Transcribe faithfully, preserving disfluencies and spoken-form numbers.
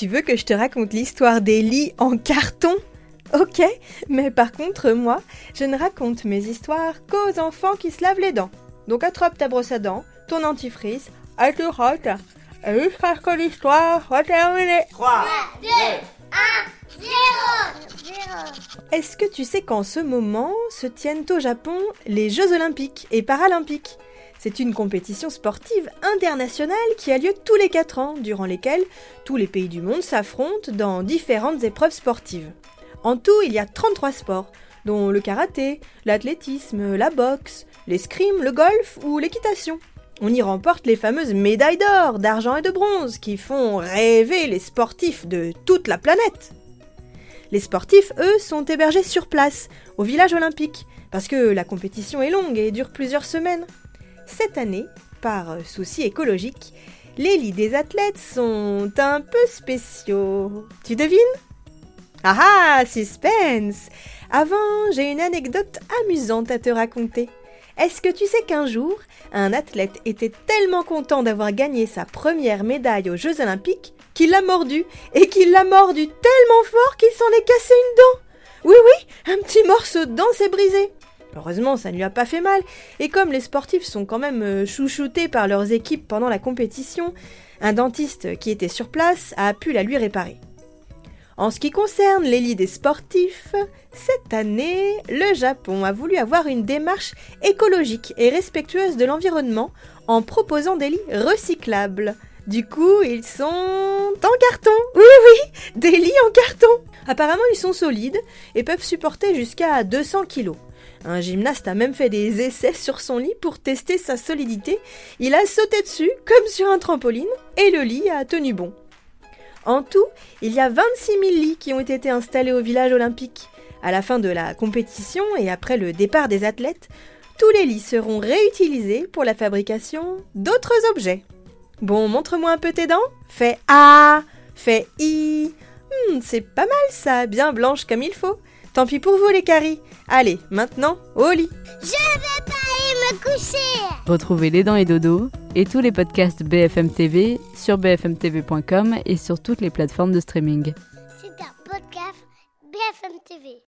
Tu veux que je te raconte l'histoire des lits en carton ? Ok, mais par contre, moi, je ne raconte mes histoires qu'aux enfants qui se lavent les dents. Donc attrape ta brosse à dents, ton dentifrice, à te rote, et jusqu'à ce que l'histoire soit terminée. trois, deux, un, zéro. Est-ce que tu sais qu'en ce moment se tiennent au Japon les Jeux Olympiques et Paralympiques ? C'est une compétition sportive internationale qui a lieu tous les quatre ans, durant lesquelles tous les pays du monde s'affrontent dans différentes épreuves sportives. En tout, il y a trente-trois sports, dont le karaté, l'athlétisme, la boxe, l'escrime, le golf ou l'équitation. On y remporte les fameuses médailles d'or, d'argent et de bronze qui font rêver les sportifs de toute la planète. Les sportifs, eux, sont hébergés sur place, au village olympique, parce que la compétition est longue et dure plusieurs semaines. Cette année, par souci écologique, les lits des athlètes sont un peu spéciaux. Tu devines ? Ah ah, suspense ! Avant, j'ai une anecdote amusante à te raconter. Est-ce que tu sais qu'un jour, un athlète était tellement content d'avoir gagné sa première médaille aux Jeux Olympiques qu'il l'a mordu, et qu'il l'a mordu tellement fort qu'il s'en est cassé une dent. Oui, oui, un petit morceau de dent s'est brisé. Heureusement, ça ne lui a pas fait mal, et comme les sportifs sont quand même chouchoutés par leurs équipes pendant la compétition, un dentiste qui était sur place a pu la lui réparer. En ce qui concerne les lits des sportifs, cette année, le Japon a voulu avoir une démarche écologique et respectueuse de l'environnement en proposant des lits recyclables. Du coup, ils sont en carton. Oui, oui, des lits en carton. Apparemment, ils sont solides et peuvent supporter jusqu'à deux cents kilos. Un gymnaste a même fait des essais sur son lit pour tester sa solidité. Il a sauté dessus comme sur un trampoline et le lit a tenu bon. En tout, il y a vingt-six mille lits qui ont été installés au village olympique. À la fin de la compétition et après le départ des athlètes, tous les lits seront réutilisés pour la fabrication d'autres objets. Bon, montre-moi un peu tes dents. Fais A, fais I. Hmm, c'est pas mal ça, bien blanche comme il faut. Tant pis pour vous les caries. Allez, maintenant, au lit. Je vais pas aller me coucher. Retrouvez Les Dents et Dodo et tous les podcasts B F M T V sur b f m t v point com et sur toutes les plateformes de streaming. C'est un podcast B F M T V.